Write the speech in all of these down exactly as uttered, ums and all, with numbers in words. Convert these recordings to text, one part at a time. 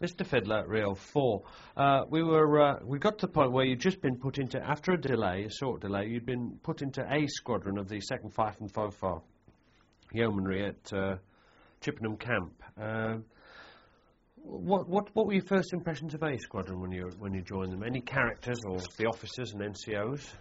Mister Fiddler, Reel four. Uh, we were uh, we got to the point where you'd just been put into, after a delay, a short delay, you'd been put into A Squadron of the second Fife and Fofar Yeomanry at uh, Chippenham Camp. Uh, what what what were your first impressions of A Squadron when you when you joined them? Any characters or the officers and N C Os?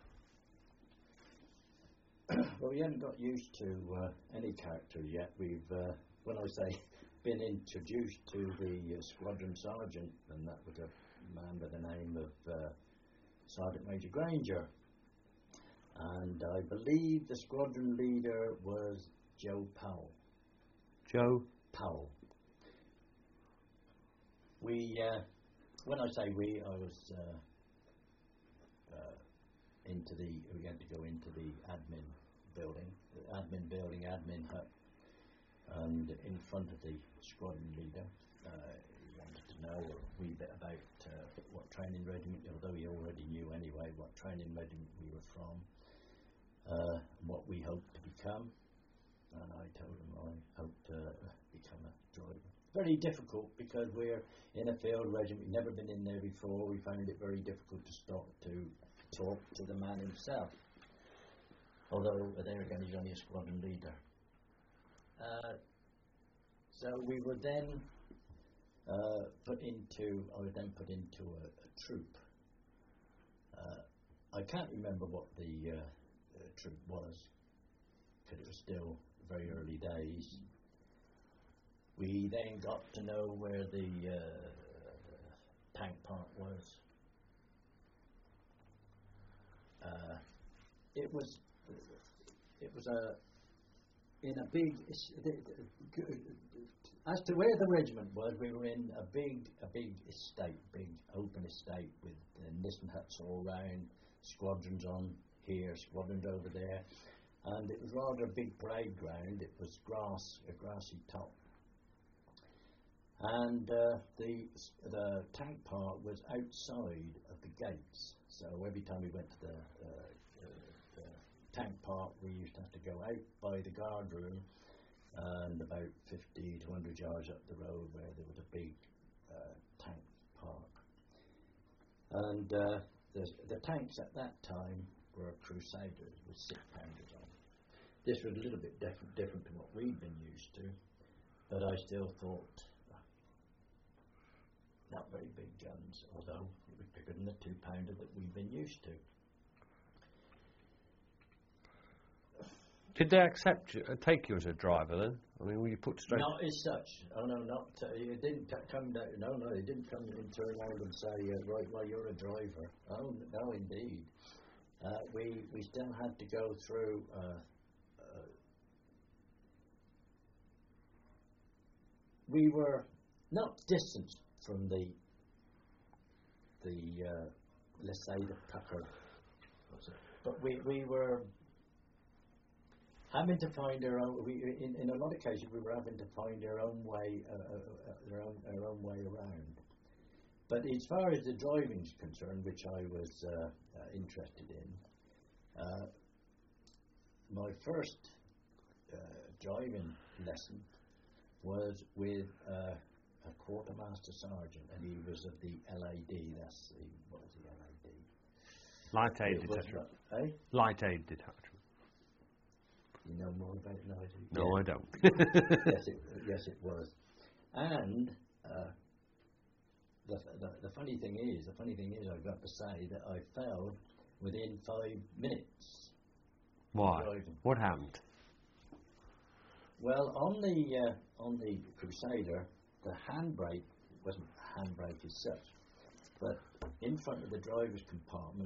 Well, we haven't got used to uh, any characters yet. We've, uh, when I say, been introduced to the uh, squadron sergeant, and that was a man by the name of uh, Sergeant Major Granger. And I believe the squadron leader was Joe Powell. Joe Powell. We, uh, when I say we, I was uh, uh, into the, we had to go into the admin building, the admin building, admin hut, and in front of the squadron leader, uh, he wanted to know a wee bit about uh, what training regiment, although he already knew anyway what training regiment we were from, uh, what we hoped to become, and I told him I hoped to uh, become a driver. Very difficult because we're in a field regiment, we've never been in there before, we found it very difficult to stop to talk to the man himself, although there again he's only a squadron leader. Uh, so we were then uh, put into, I was then put into a, a troop. Uh, I can't remember what the uh, uh, troop was, because it was still very early days. We then got to know where the uh, tank part was. Uh, it was, it was a, in a big, as to where the regiment was, we were in a big, a big estate, big open estate with uh, nissen huts all round, squadrons on here, squadrons over there, and it was rather a big parade ground. It was grass, a grassy top, and uh, the the tank part was outside of the gates. So every time we went to the, uh, uh, the tank part, we used to have to go out by the guard room and about fifty to one hundred yards up the road where there was a big uh, tank park. And uh, the, the tanks at that time were Crusaders with six pounders on. This was a little bit different, different to what we'd been used to, but I still thought uh, not very big guns, although it was bigger than the two pounder that we've been used to. Did they accept you, uh, take you as a driver then? I mean, were you put straight? Not as such. Oh no, not. Uh, it didn't t- come down. No, no, it didn't come and turn around and say, uh, right, well, you're a driver. Oh no, indeed. Uh, we we still had to go through. Uh, uh, we were not distanced from the the uh, let's say the pucker, but we we were having to find our own. We, in, in a lot of cases, we were having to find our own way, uh, uh, our own our own way around. But as far as the driving is concerned, which I was uh, uh, interested in, uh, my first uh, driving lesson was with uh, a quartermaster sergeant, and he was of the L A D. That's the what was the L A D? Light Aid It Detachment. was, uh, eh? Light Aid Detachment. You know more about it than I do. No, Yeah. I don't. yes, it, yes, it was. And uh, the, the the funny thing is, the funny thing is, I've got to say that I failed within five minutes. Why? Driving. What happened? Well, on the uh, on the Crusader, the handbrake wasn't a handbrake as such, but in front of the driver's compartment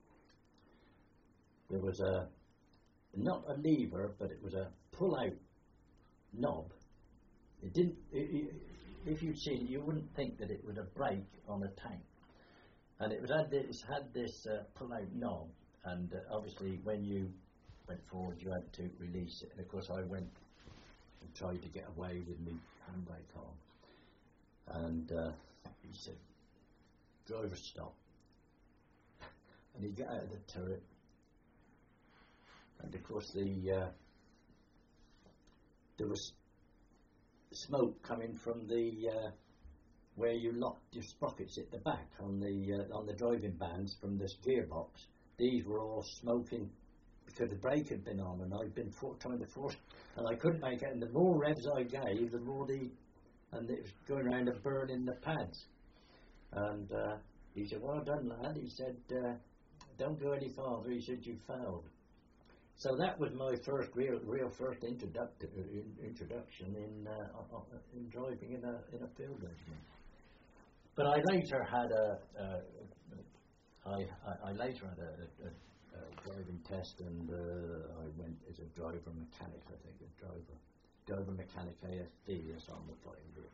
there was a not a lever, but it was a pull-out knob. It didn't. It, it, if you'd seen it, you wouldn't think that it was a brake on a tank. And it was had this had this uh, pull-out knob, and uh, obviously when you went forward, you had to release it. And of course, I went and tried to get away with my handbrake on, and uh, he said, "Driver, stop." And he got out of the turret. And of course, the uh, there was smoke coming from the uh, where you locked your sprockets at the back on the uh, on the driving bands from this gearbox. These were all smoking because the brake had been on, and I'd been for, trying to force, and I couldn't make it. And the more revs I gave, the more the, and it was going around and burning the pads. And uh, he said, "Well done, lad." He said, uh, "Don't go any farther." He said, "You failed." So that was my first real, real first introduct- in, introduction in uh, in driving in a in a field regiment. But I later had a, a I, I, I later had a, a, a driving test, and uh, I went as a driver mechanic. I think a driver driver mechanic A S D as on the flying group.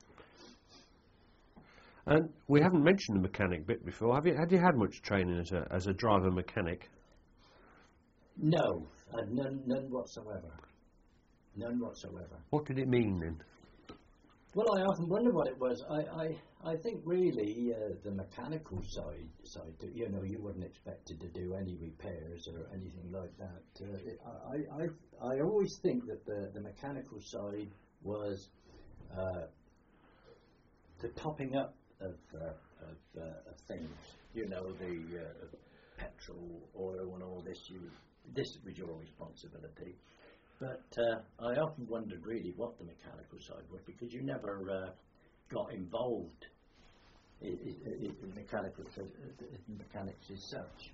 And we haven't mentioned the mechanic bit before. Have you? Had you had much training as a as a driver mechanic? No, I had none, none whatsoever. None whatsoever. What did it mean then? Well, I often wonder what it was. I, I, I think really uh, the mechanical side, side, you know, you weren't expected to do any repairs or anything like that. Uh, it, I, I, I always think that the, the mechanical side was uh, the topping up of, uh, of, uh, of things. You know, the uh, petrol, oil, and all this. You, this was your responsibility. But uh, I often wondered really what the mechanical side was, because you never uh, got involved in, in, in mechanical in mechanics as such.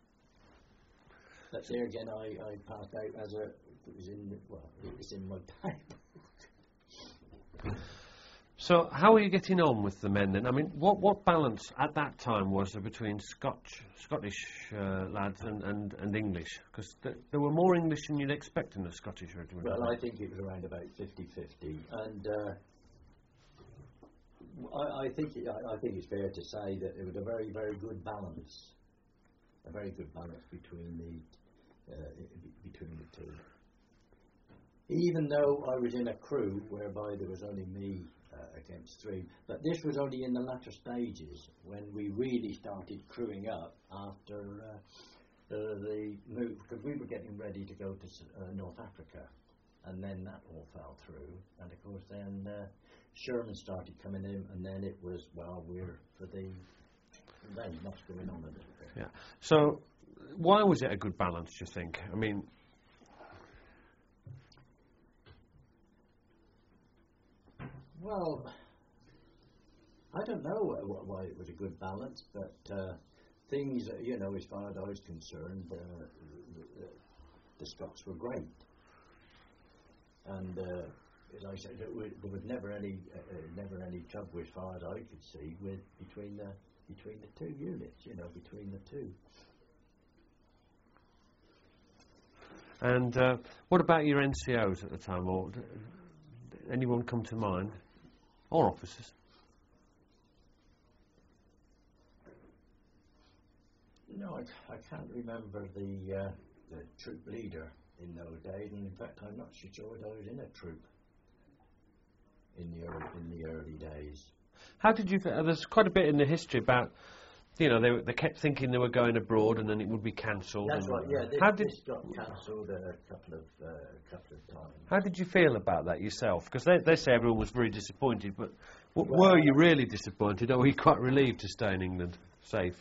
But there again, I, I passed out as a it was in well, it was in my paper. So how are you getting on with the men then? I mean, what, what balance at that time was there between Scotch, Scottish uh, lads and, and, and English? Because th- there were more English than you'd expect in a Scottish regiment. Well, I think it was around about fifty-fifty. And uh, I, I, think it, I, I think it's fair to say that it was a very, very good balance. A very good balance between the, uh, between the two. Even though I was in a crew whereby there was only me Uh, against three, but this was only in the latter stages when we really started crewing up after uh, uh, the move, because we were getting ready to go to uh, North Africa, and then that all fell through, and of course then uh, Sherman started coming in, and then it was, well, we're for the then what's going on a little bit. Yeah. So why was it a good balance, do you think? I mean, well, I don't know wh- why it was a good balance, but uh, things, uh, you know, as far as I was concerned, uh, the, the Scots were great. And uh, as I said, it was, there was never any, uh, uh, never any trouble as far as I could see with between the between the two units, you know, between the two. and uh, what about your N C Os at the time, or d- anyone come to mind? Or officers? No, I, I can't remember the, uh, the troop leader in those days, and in fact, I'm not so sure I was in a troop in the early, in the early days. How did you? Uh, there's quite a bit in the history about, you know, they they kept thinking they were going abroad, and then it would be cancelled. That's right. Yeah, this, how did this got cancelled a couple of uh, couple of times. How did you feel about that yourself? Because they they say everyone was very disappointed, but w- Well, were you really disappointed, or were you quite relieved to stay in England, safe?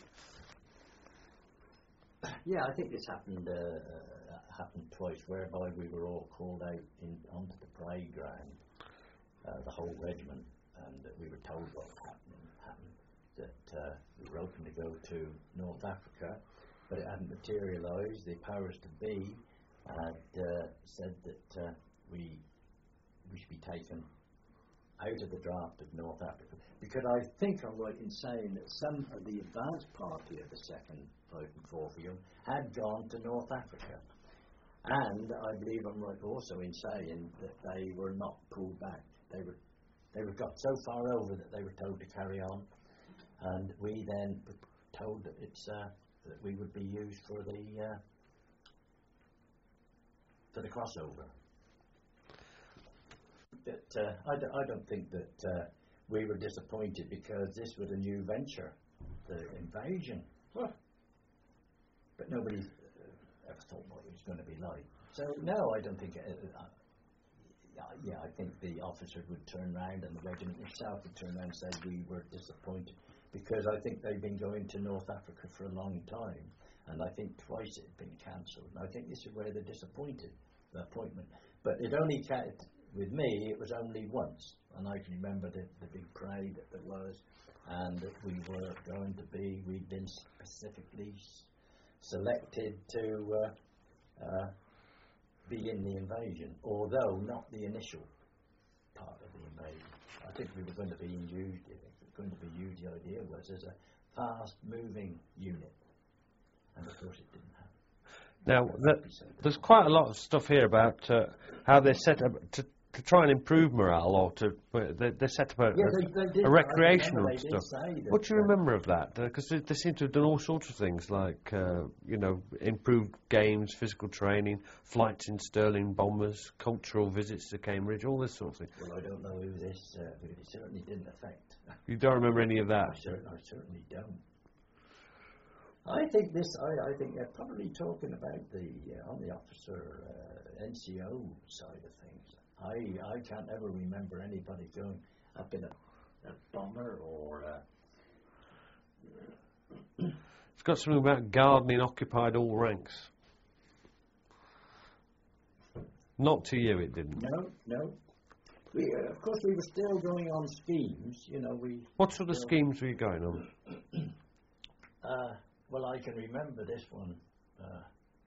Yeah, I think this happened uh, uh, happened twice, whereby we were all called out in, onto the parade ground, uh, the whole regiment, and uh, we were told what happened. happened that uh, we were hoping to go to North Africa, but it hadn't materialised. The powers to be had uh, said that uh, we we should be taken out of the draft of North Africa, because I think I'm right in saying that some of the advance party of the second Fighting Forfield had gone to North Africa, and I believe I'm right also in saying that they were not pulled back. They were they were got so far over that they were told to carry on, and we then were told that it's uh, that we would be used for the uh, for the crossover. But uh, I, d- I don't think that uh, we were disappointed, because this was a new venture, the invasion. Huh. But nobody uh, ever thought what it was going to be like. So no, I don't think. It, uh, Uh, yeah, I think the officer would turn round and the regiment itself would turn round and say we were disappointed, because I think they've been going to North Africa for a long time, and I think twice it had been cancelled. And I think this is where they're disappointed, the appointment. But it only ca- with me, it was only once, and I can remember the, the big parade that there was, and that we were going to be, we'd been specifically s- selected to uh, uh, be in the invasion, although not the initial part of the invasion. I think we were going to be used, going to be used, the idea was, as a fast-moving unit, and of course it didn't happen. Now, that, there's quite a lot of stuff here about uh, how they set up to, to try and improve morale, or to uh, they, they set up a, yeah, a, they, they did. a recreational they stuff. That, what do you remember of that? Because uh, they, they seem to have done all sorts of things, like uh, you know, improved games, physical training, flights in Sterling bombers, cultural visits to Cambridge, all this sort of thing. Well, I don't know who this, uh, but it certainly didn't affect. You don't remember any of that? I, cer- I certainly don't. I think this. I, I think they're probably talking about the uh, on the officer uh, N C O side of things. I I can't ever remember anybody going up in a, a bomber or. Uh, It's got something about gardening occupied all ranks. Not to you, it didn't. no, no. We uh, of course we were still going on schemes. You know we. What sort of still, schemes were you going on? Uh, well, I can remember this one. Uh,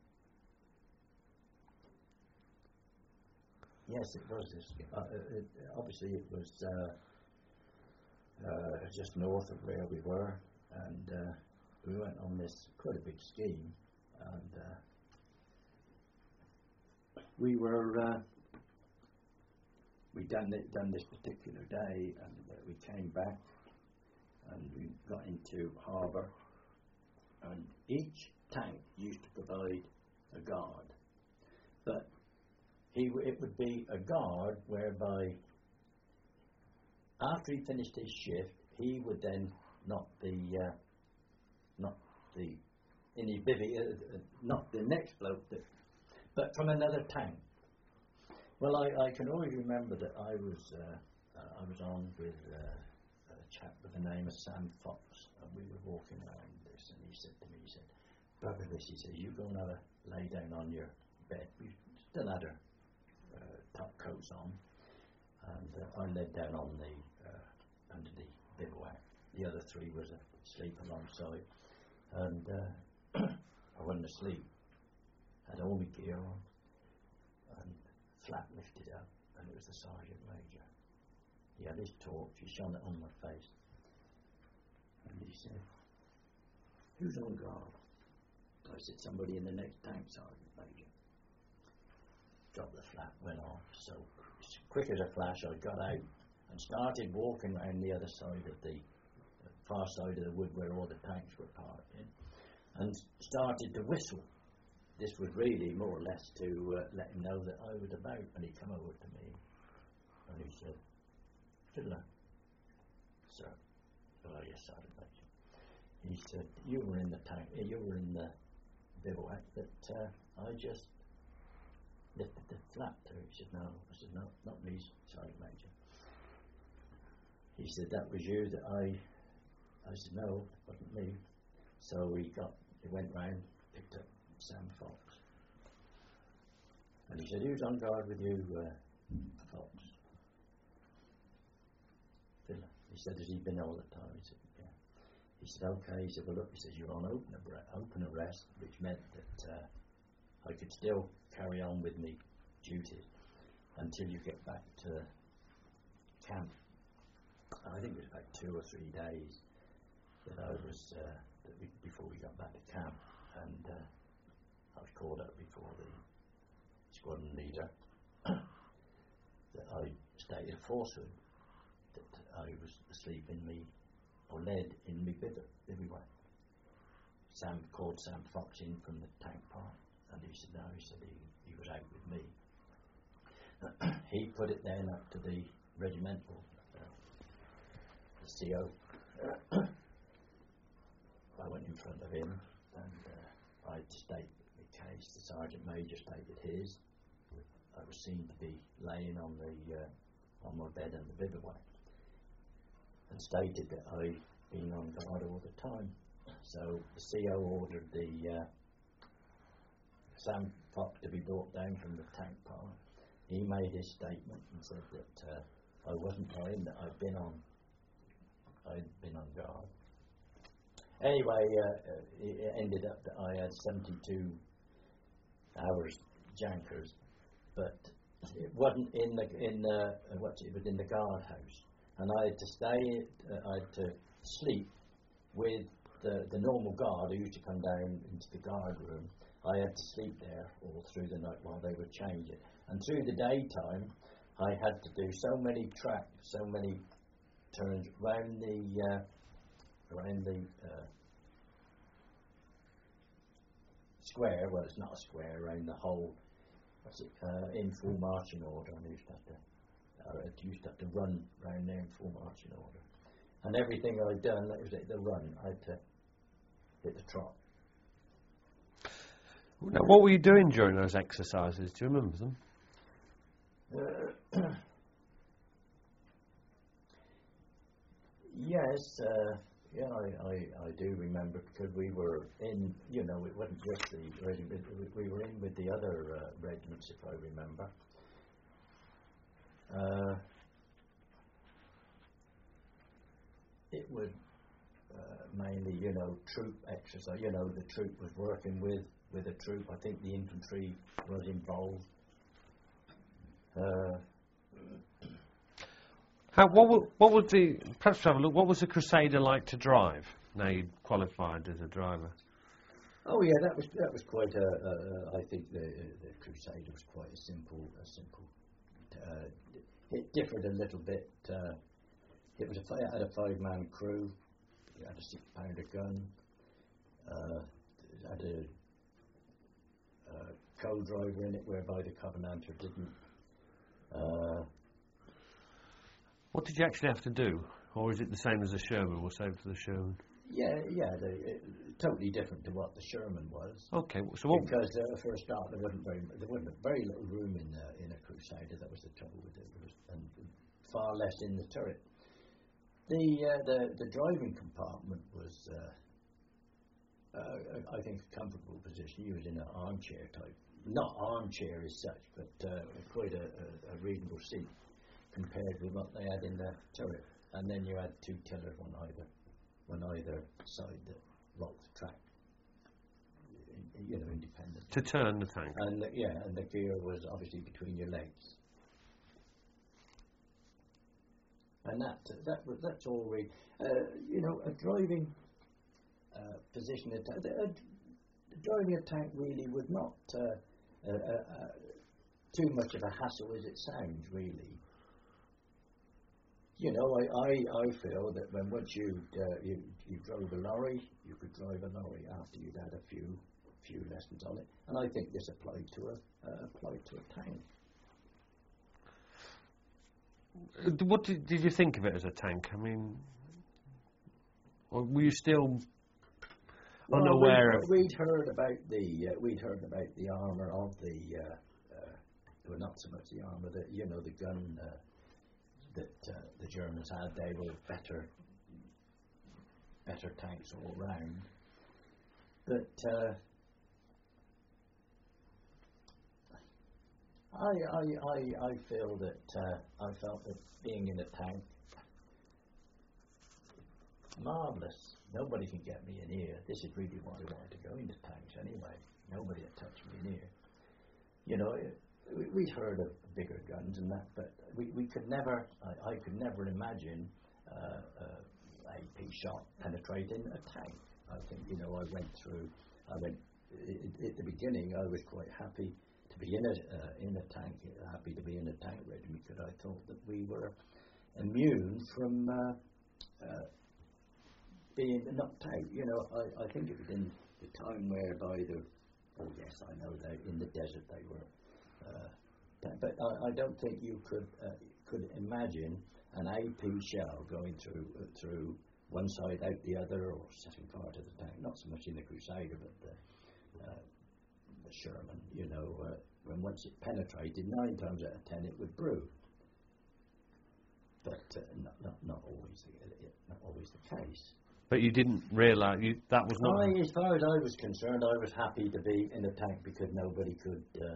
yes, it was this. Uh, it, obviously, it was uh, uh, just north of where we were, and uh, we went on this quite a big scheme, and uh, we were uh, we done it, done this particular day, and uh, we came back, and we got into harbour. And each tank used to provide a guard, but he w- it would be a guard whereby after he finished his shift, he would then not the uh, not the in his bivvy, uh, uh, not the next bloke, that, but from another tank. Well, I, I can always remember that I was uh, uh, I was on with uh, a chap with the name of Sam Fox, and we were walking around. And he said to me, he said, "Brother, this," he said, "you go and have a lay down on your bed." We still had our uh, top coats on, and uh, I laid down on the uh, under the bivouac. The other three was asleep alongside, and uh, I went to sleep. Had all my gear on, and flap lifted up, and it was the sergeant major. He had his torch. He shone it on my face, and he said, "Who's on guard?" I said, "Somebody in the next tank, Sergeant Major." Dropped the flap, went off. So quick as a flash, I got out and started walking around the other side of the uh, far side of the wood where all the tanks were parked in, and started to whistle. This was really more or less to uh, let him know that I was about. And he come over to me and he said, "Fiddler, sir." "Oh, yes, Sergeant Major." He said, "You were in the tank, you were in the bivouac that uh, I just lifted the flap to." He said, "No." I said, "No, not me, Sergeant Major." He said, "That was you that I..." I said, "No, it wasn't me." So he got, he went round, picked up Sam Fox. And he said, "Who's on guard with you, uh, Fox?" "Fiddler." He said, "Has he been all the time?" He said, "Yeah." He said, "Okay." He said, "Well, look," he says, "you're on open, abra- open arrest," which meant that uh, I could still carry on with me duties until you get back to camp. And I think it was about two or three days that I was uh, that we, before we got back to camp, and uh, I was called up before the squadron leader that I stated a falsehood, that I was asleep in me, or led in me bivouac. Sam called Sam Fox in from the tank park, and he said no, he said he, he was out with me. He put it then up to the regimental, uh, the C O. I went in front of him, and uh, I stated the case. The sergeant major stated his, I was seen to be laying on the uh, on my bed in the bivouac, and stated that I'd been on guard all the time. So the C O ordered the uh, Sam Fox to be brought down from the tank park. He made his statement and said that uh, I wasn't lying, that I'd been on I'd been on guard. Anyway, uh, it ended up that I had seventy-two hours jankers, but it wasn't in the in the what it was in the guardhouse, and I had to stay. Uh, I had to sleep with the the normal guard who used to come down into the guard room. I had to sleep there all through the night while they would change it, and through the daytime, I had to do so many tracks, so many turns round the uh, around the uh, square. Well, it's not a square, around the whole. What's it? Uh, in full marching order. I used to have to. I used to have to run round there in full marching order, and everything I'd done, that was it. The run, I had to hit the trot. Now, what were you doing during those exercises? Do you remember them? Uh, yes, uh, yeah, I, I, I do remember, because we were in, you know, it wasn't just the regiment, we were in with the other uh, regiments, if I remember. Uh, it would uh, mainly, you know, troop exercise, you know, the troop was working with, with a troop. I think the infantry was involved. Uh, How, what, were, what was the, perhaps have a look, what was the Crusader like to drive? Now you qualified as a driver. Oh yeah, that was that was quite a. Uh, I think the the Crusader was quite a simple, a simple. Uh, it differed a little bit. Uh, it was a it had a five-man crew. It had a six-pounder gun. Uh, it had a, a co-driver in it, whereby the Covenanter didn't. Uh, What did you actually have to do? Or is it the same as a Sherman? We'll save for the Sherman. Yeah, yeah, they, it, totally different to what the Sherman was. Okay, so what? Because uh, for a start, there wasn't very there wasn't very little room in uh, in a Crusader. That was the trouble with it, there was, and far less in the turret. The uh, the the driving compartment was, uh, uh, I think, a comfortable position. You was in an armchair type, not armchair as such, but uh, quite a, a, a reasonable seat compared with what they had in the turret. And then you had two tillers on either, on either side that rocked the track, you know, independent. To turn the tank. And the, yeah, and the gear was obviously between your legs. And that that was that's all we, uh, you know, a driving uh, position. A, a, a driving a tank really was not uh, uh, uh, too much of a hassle as it sounds, really. You know, I, I, I feel that when once you uh, you you drove a lorry, you could drive a lorry after you'd had a few few lessons on it, and I think this applied to a uh, applied to a tank. Uh, What did, did you think of it as a tank? I mean, or were you still Well, unaware we'd, of? we'd heard about the uh, we'd heard about the armour of the uh, uh, well, not so much the armour, that you know the gun. Uh, that uh, the Germans had. They were better better tanks all round. But uh, I, I, I, I feel that uh, I felt that being in a tank, marvellous. Nobody can get me in here. This is really why I wanted to go into tanks anyway. Nobody had touched me in here. You know, it, we'd heard of bigger guns and that, but we, we could never, I, I could never imagine uh, uh, A P shot penetrating a tank. I think, you know, I went through, I went, I, at the beginning I was quite happy to be in a, uh, in a tank, happy to be in a tank regiment, because I thought that we were immune from uh, uh, being knocked out. You know, I, I think it was in the time whereby the, oh yes, I know that in the desert they were. Uh, but I, I don't think you could uh, could imagine an A P shell going through uh, through one side out the other, or setting fire to the tank. Not so much in the Crusader, but the, uh, the Sherman. You know, uh, when once it penetrated, nine times out of ten it would brew. But uh, not, not not always the, not always the case. But you didn't realise you that was not. I, as far as I was concerned, I was happy to be in a tank because nobody could uh,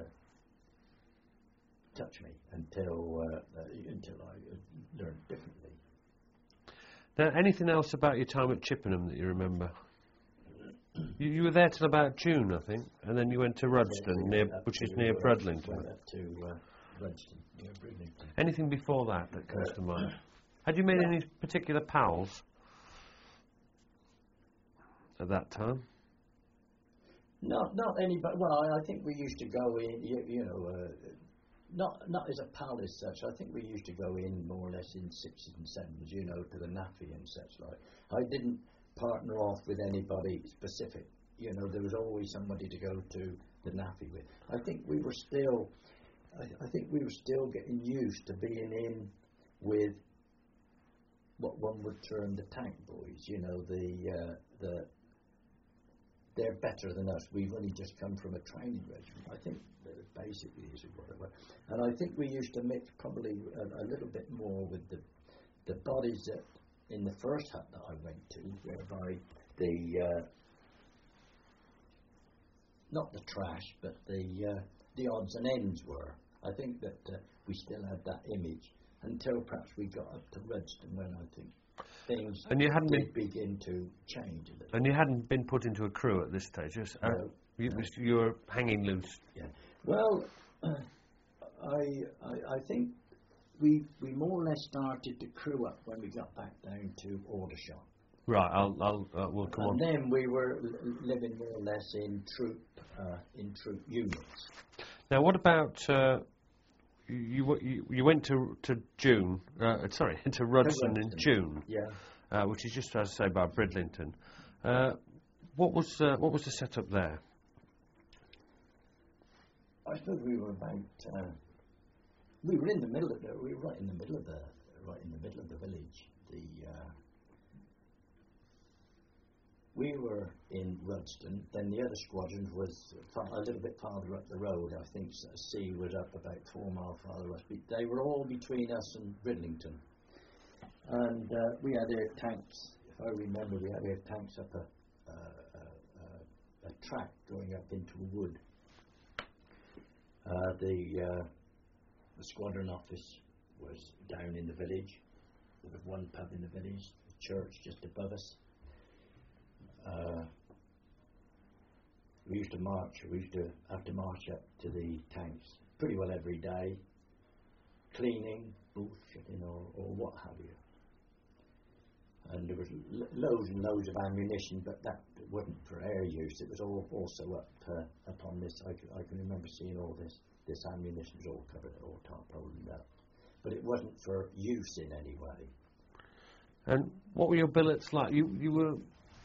touch me until uh, uh, until I uh, learned differently. Now, anything else about your time at Chippenham that you remember? you, you were there till about June, I think, and then you went to Rudston, we near, went which to, is near uh, Bradlington. Went up to uh, Rudston, near Bradlington. Anything before that that comes to mind? Had you made any particular pals at that time? Not not anybody. Well, I, I think we used to go in. You, you know, uh, not not as a pal as such. I think we used to go in more or less in sixes and sevens. You know, to the naffy and such like. I didn't partner off with anybody specific. You know, there was always somebody to go to the naffy with. I think we were still. I, I think we were still getting used to being in with what one would term the tank boys. You know, the uh, the. They're better than us. We've only just come from a training regiment. I think that basically is what it was. And I think we used to mix probably a, a little bit more with the the bodies that in the first hut that I went to, whereby the uh, not the trash, but the uh, the odds and ends were. I think that uh, we still had that image until perhaps we got up to Rudston, when I think things and you hadn't did been, begin to change a little. And you hadn't been put into a crew at this stage, yes? Uh, No, you, no. you were hanging loose. Yeah. Well, uh, I, I I think we we more or less started to crew up when we got back down to Aldershot. Right, I'll, I'll, uh, we'll come and on. then we were l- living more or less in troop uh, in troop units. Now, what about uh, you, you? You went to to June. Uh, sorry, into Rudston in Rudston. June, Yeah. uh, which is just as I say by Bridlington. Uh, what was uh, what was the setup there? I suppose we were about. Uh, we were in the middle of the. We were right in the middle of the. Right in the middle of the village. The. Uh, we were in Rudston. Then the other squadron was far, a little bit farther up the road. I think C was up about four mile farther west. They were all between us and Bridlington. And uh, we had air tanks. If I remember, we had air tanks up a, uh, uh, a track going up into a wood. Uh, the, uh, the squadron office was down in the village. There was one pub in the village, the church just above us. Uh, we used to march, we used to have to march up to the tanks pretty well every day, cleaning, bullshitting or, or what have you. And there was lo- loads and loads of ammunition, but that wasn't for air use. It was all also up uh, upon this. I can, I can remember seeing all this. This ammunition was all covered, all tarpaulin up, but it wasn't for use in any way. And what were your billets like? You you were.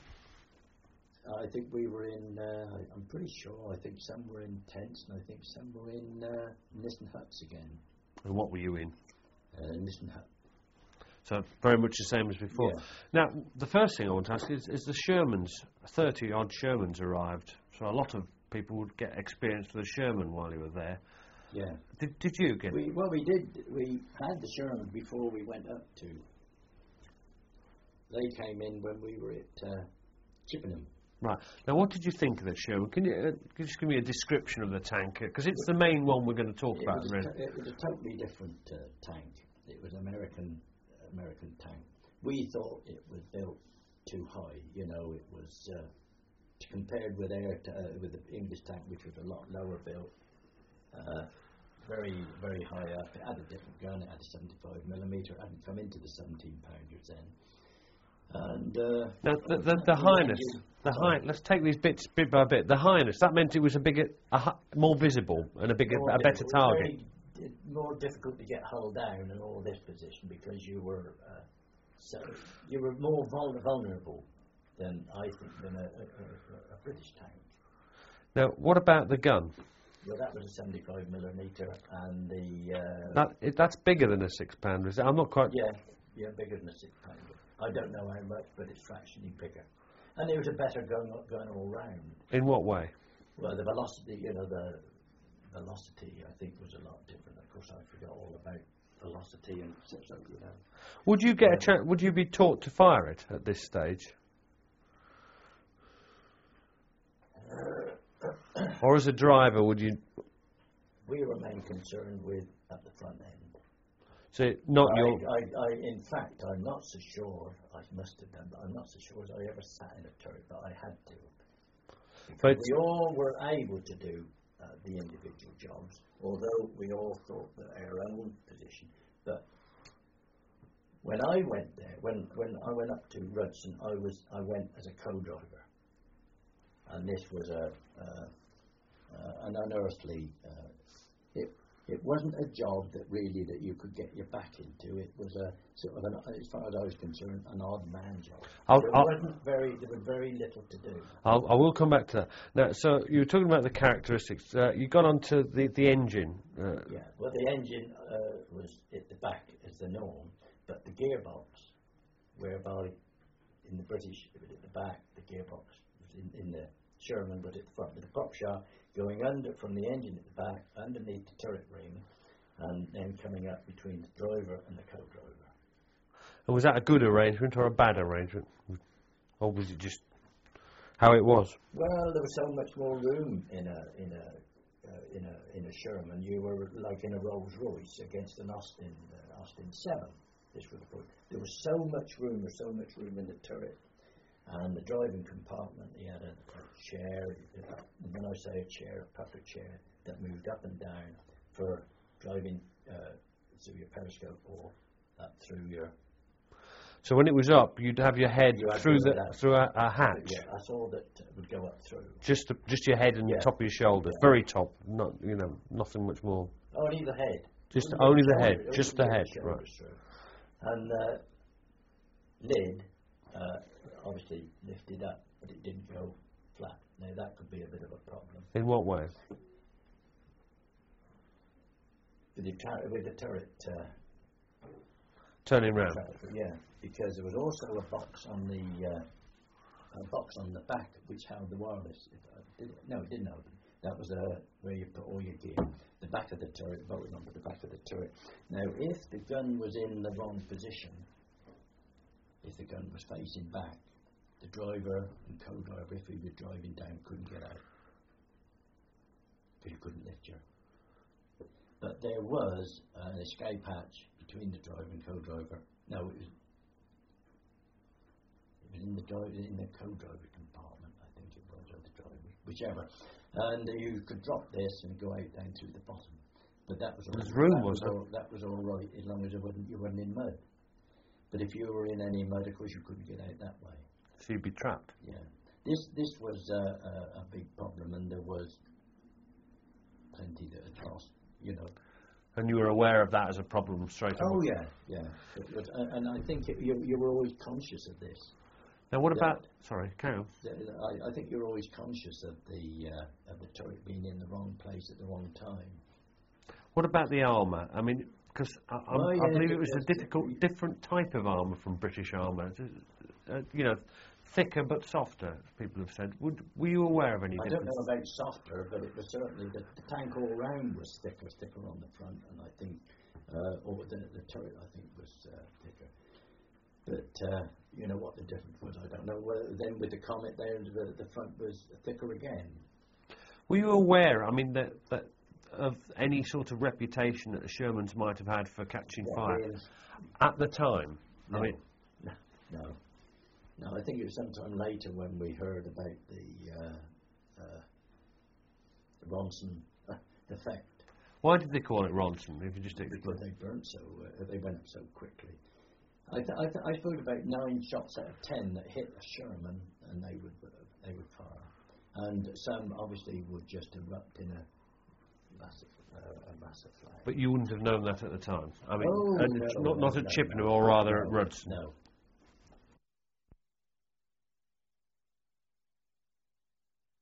I think we were in. Uh, I, I'm pretty sure. I think some were in tents, and I think some were in uh, Nissen huts again. And what were you in? Uh, Nissen hut. So very much the same as before. Yeah. Now, the first thing I want to ask is, is the Shermans, thirty odd Shermans arrived. So a lot of people would get experience with a Sherman while you were there. Yeah. Did did you get? We, well, we did. We had the Sherman before we went up to. They came in when we were at uh, Chippenham. Right. Now, what did you think of the Sherman? Can you, uh, can you just give me a description of the tank? Because it's the main one we're going to talk It about. was, a Really. to- it was a totally different uh, tank. It was an American American tank. We thought it was built too high. You know, it was uh, compared with air t- uh, with the English tank, which was a lot lower built, uh, very very high up. It had a different gun. It had a seventy-five millimeter. It hadn't come into the seventeen pounders then. And uh, Now, the, the, the highness, the high. Let's take these bits bit by bit. The highness, that meant it was a bigger, a hi- more visible and a bigger, more a better difficult- target. very di- more difficult to get hull down in all this position because you were uh, so you were more vul- vulnerable than I think than a, a, a, a British tank. Now, what about the gun? Well, that was a seventy-five millimeter, and the uh, That it, that's bigger than a six pounder, is it? I'm not quite. yeah, yeah, bigger than a six pounder. I don't know how much, but it's fractionally bigger, and it was a better gun gun all round. In what way? Well, the velocity, you know, the velocity, I think, was a lot different. Of course, I forgot all about velocity and such, you know. Would you get Um, a chance? Would you be taught to fire it at this stage, or as a driver, would you? We remain concerned with at the front end. So not I, your. I, I, in fact, I'm not so sure. I must have done, but I'm not so sure as I ever sat in a turret, but I had to. But We all were able to do uh, the individual jobs, although we all thought that our own position. But when I went there, when, when I went up to Rudson, I was I went as a co-driver, and this was a uh, uh, an unearthly. Uh, it it wasn't a job that really that you could get your back into. It was a sort of, an, as far as I was concerned, an odd man job. I'll, there I'll, wasn't very there was very little to do. I'll, I will come back to that. Now, so you were talking about the characteristics. Uh, you got onto the the engine. Uh, Yeah, well, the engine uh, was at the back as the norm, but the gearbox, whereby in the British it was at the back, the gearbox was in, in the Sherman, but at the front with the prop shaft going under from the engine at the back, underneath the turret ring, and then coming up between the driver and the co-driver. and was that a good arrangement or a bad arrangement, or was it just how it was? Well, there was so much more room in a in a uh, in a in a Sherman. You were like in a Rolls Royce against an Austin uh, Austin seven. This was the point. There was so much room. There was so much room in the turret, and the driving compartment. He had a, a chair. And when I say a chair, a puffer chair that moved up and down for driving uh, through your periscope or up through your. So when it was up, you'd have your head You had through to the do that. through a, a hatch, Yeah, that's all that uh, would go up through. just the, just your head and Yeah. the top of your shoulders, Yeah. very top, not you know nothing much more. Only the head. Just Only only the shoulder- head, only just the the head, shoulders right. through. And uh, lid, uh, obviously lifted up, but it didn't go flat. Now that could be a bit of a problem In what way? with the, tur- with the turret. Uh, Turning round. tra- yeah, because there was also a box on the uh, a box on the back which held the wireless. If, uh, did it? No, it didn't open. That was uh, where you put all your gear. The back of the turret, bolted onto the back of the turret. Now, if the gun was in the wrong position, if the gun was facing back, the driver and co-driver, if he was driving down, couldn't get out. Because you couldn't lift your. But there was an escape hatch between the driver and co-driver. No, it was, it was in the driver, in the co-driver compartment, I think it was, or the driver, whichever. And uh, you could drop this and go out down through the bottom. But that was all. There's room, that was there? all, that was all right as long as it wasn't, you weren't in mud. But if you were in any mud, of course, you couldn't get out that way. So you'd be trapped. Yeah, this this was uh, a, a big problem, and there was plenty that had lost. You know. And you were aware of that as a problem straight away. Oh yeah, yeah. It was, and, and I think it, you you were always conscious of this. Now, what Yeah. about? Sorry, carry on. I, I think you're always conscious of the uh, of the turret being in the wrong place at the wrong time. What about the armour? I mean, because I, I'm- Oh, I yeah, believe but it was a there's- difficult, different type of armour from British armour. Uh, you know, thicker but softer, people have said. Would, were you aware of any I don't difference? know about softer, but it was certainly the, the tank all round was thicker, thicker on the front, and I think, uh, or the, the turret I think was uh, thicker. But uh, you know what the difference was, I don't know. Whether then with the Comet there, the, the front was thicker again. Were you aware, I mean, that, that of any sort of reputation that the Shermans might have had for catching Yeah, fire really. at the time? No, I mean, no, no, no. I think it was sometime later when we heard about the uh, uh, Ronson uh, effect. why did they call it Ronson? If you just Because explain. they burnt so, uh, they went up so quickly. I, th- I, th- I thought about nine shots out of ten that hit a Sherman, and they would uh, they would fire, and some obviously would just erupt in a massive uh, a massive flame. But you wouldn't have known that at the time. I mean, Oh, and no, it's not no, not at no, Chippenham, no. or rather at No, Rudson. No,